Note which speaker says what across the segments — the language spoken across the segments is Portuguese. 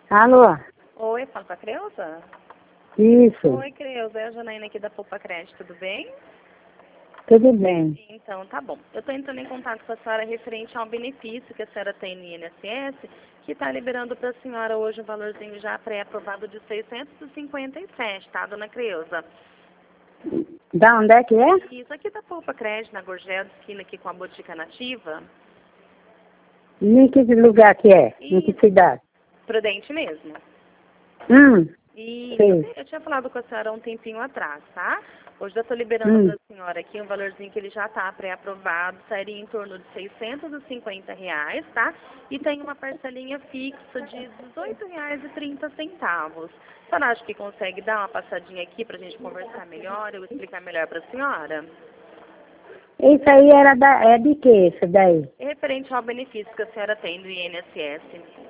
Speaker 1: Alô?
Speaker 2: Oi, fala com a Creuza?
Speaker 1: Isso.
Speaker 2: Oi, Creuza, é a Janaína aqui da Poupa Crédito, tudo bem?
Speaker 1: Tudo bem.
Speaker 2: Então, tá bom. Eu estou entrando em contato com a senhora referente ao benefício que a senhora tem no INSS, que está liberando para a senhora hoje um valorzinho já pré-aprovado de 657, tá, dona Creuza?
Speaker 1: Da onde é que é?
Speaker 2: Isso aqui da Poupa Crédito, na Gorgel, esquina aqui com a Botica Nativa.
Speaker 1: Em que lugar que é? Em que cidade?
Speaker 2: Prudente mesmo.
Speaker 1: Sim.
Speaker 2: Eu tinha falado com a senhora um tempinho atrás, tá? Hoje eu estou liberando para a senhora aqui um valorzinho que ele já está pré-aprovado, sairia em torno de R$ 650, tá? E tem uma parcelinha fixa de R$ 18,30. A senhora acha que consegue dar uma passadinha aqui para a gente conversar melhor, eu explicar melhor para a senhora?
Speaker 1: Isso aí é de que, isso daí?
Speaker 2: É referente ao benefício que a senhora tem do INSS.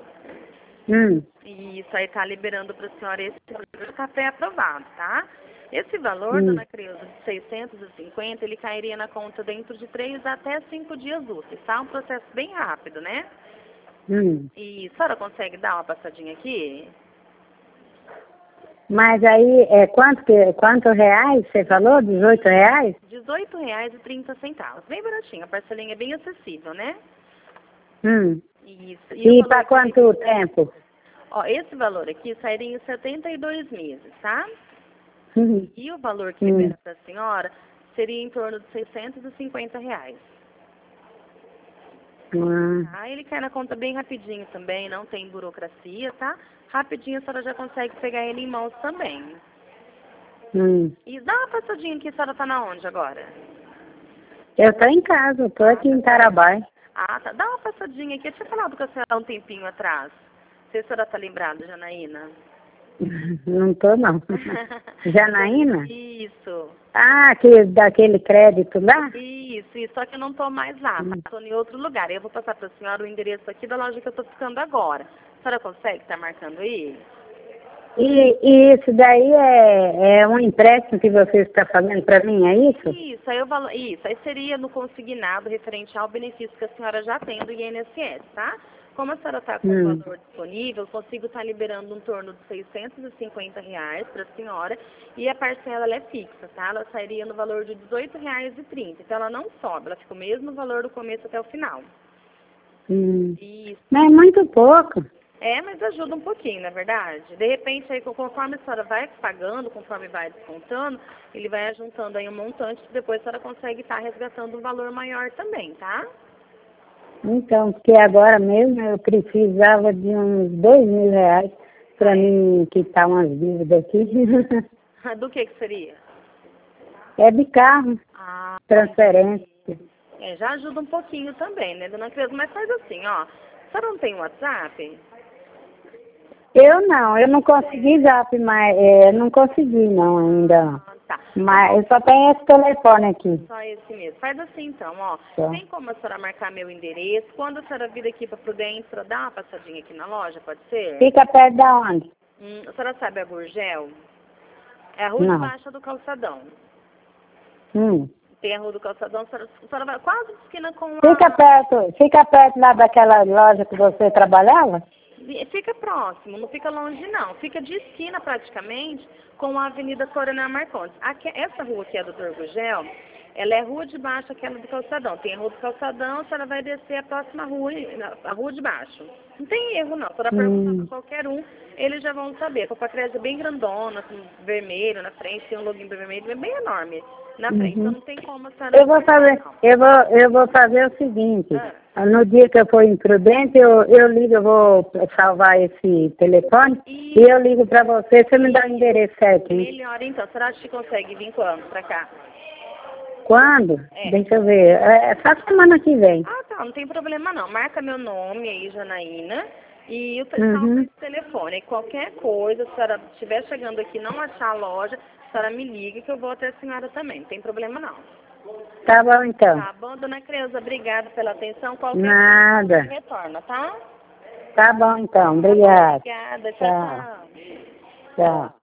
Speaker 2: E isso aí está liberando para a senhora esse valor, está pré-aprovado, tá? Esse valor, dona Creuza, de 650, ele cairia na conta dentro de 3 até 5 dias úteis, tá? Um processo bem rápido, né? E a senhora consegue dar uma passadinha aqui?
Speaker 1: Mas aí, quanto reais você falou? R$ 18?
Speaker 2: R$ 18,30. Bem baratinho, a parcelinha é bem acessível, né? Isso.
Speaker 1: E para quanto tempo?
Speaker 2: Ó, esse valor aqui sairia em 72 meses, tá? E o valor que libera para a senhora seria em torno de R$ 650. Tá? Ele cai na conta bem rapidinho também, não tem burocracia, tá? Rapidinho a senhora já consegue pegar ele em mãos também. E dá uma passadinha aqui, a senhora tá na onde agora?
Speaker 1: Eu estou em casa, estou aqui em Tarabai.
Speaker 2: Ah, tá. Dá uma passadinha aqui. Eu tinha falado com a senhora há um tempinho atrás. Não sei se a senhora tá lembrada, Janaína.
Speaker 1: Não estou, não. Janaína?
Speaker 2: Isso.
Speaker 1: Ah, daquele crédito lá?
Speaker 2: Isso. Só que eu não estou mais lá, tá? Estou em outro lugar. Eu vou passar para a senhora o endereço aqui da loja que eu estou ficando agora. A senhora consegue estar marcando aí?
Speaker 1: E isso daí é um empréstimo que você está fazendo para mim, é isso?
Speaker 2: Isso, aí seria no consignado referente ao benefício que a senhora já tem do INSS, tá? Como a senhora está com o valor disponível, eu consigo estar liberando um torno de R$ 650 para a senhora e a parcela ela é fixa, tá? Ela sairia no valor de R$ 18,30. Então ela não sobe, ela fica o mesmo valor do começo até o final. Isso.
Speaker 1: Mas é muito pouco.
Speaker 2: É, mas ajuda um pouquinho, na é verdade. De repente, aí, conforme a senhora vai pagando, conforme vai descontando, ele vai juntando aí um montante que depois a senhora consegue estar resgatando um valor maior também, tá?
Speaker 1: Então, porque agora mesmo eu precisava de uns R$ 2.000 para mim quitar umas dívidas aqui.
Speaker 2: Do que seria?
Speaker 1: É de carro, transferência.
Speaker 2: Já ajuda um pouquinho também, né, dona Creuza? Mas faz assim, ó. A senhora não tem WhatsApp?
Speaker 1: Eu não consegui zap, mas não consegui não ainda.
Speaker 2: Tá.
Speaker 1: Mas eu só tenho esse telefone aqui.
Speaker 2: Só esse mesmo. Faz assim então, ó. Tem como a senhora marcar meu endereço? Quando a senhora vir aqui para Prudente, a senhora dá uma passadinha aqui na loja, pode ser?
Speaker 1: Fica perto da onde?
Speaker 2: A senhora sabe a Gurgel? É a rua de baixo do calçadão. Tem a rua do calçadão, a senhora vai quase esquina com a...
Speaker 1: Fica perto lá daquela loja que você trabalhava?
Speaker 2: Fica próximo, não fica longe não. Fica de esquina praticamente com a Avenida Coronel Marcondes. Essa rua aqui é do Dr. Gugel, ela é rua de baixo, aquela do calçadão. Tem a rua do calçadão, a senhora vai descer a próxima rua, a rua de baixo. Não tem erro não, a senhora perguntar para qualquer um, eles já vão saber. A Poupa Crédito é bem grandona, com vermelho na frente, tem um loginho vermelho, é bem enorme na frente, então não tem como a senhora...
Speaker 1: Eu vou fazer o seguinte, no dia que eu for imprudente, eu ligo, eu vou salvar esse telefone e eu ligo para você me dá o endereço certinho.
Speaker 2: Melhor então, a senhora acha que consegue vir quando para cá?
Speaker 1: Quando? Deixa eu ver, é só semana que vem.
Speaker 2: Ah, tá, não tem problema não, marca meu nome aí, Janaína, e o telefone, e qualquer coisa, se a senhora estiver chegando aqui e não achar a loja, a senhora me liga que eu vou até a senhora também, não tem problema não.
Speaker 1: Tá bom então.
Speaker 2: Tá bom, dona Creuza, obrigada pela atenção. Qualquer
Speaker 1: Nada.
Speaker 2: coisa, retorna, tá?
Speaker 1: Tá bom então, obrigada.
Speaker 2: Obrigada, tchau.
Speaker 1: Tchau.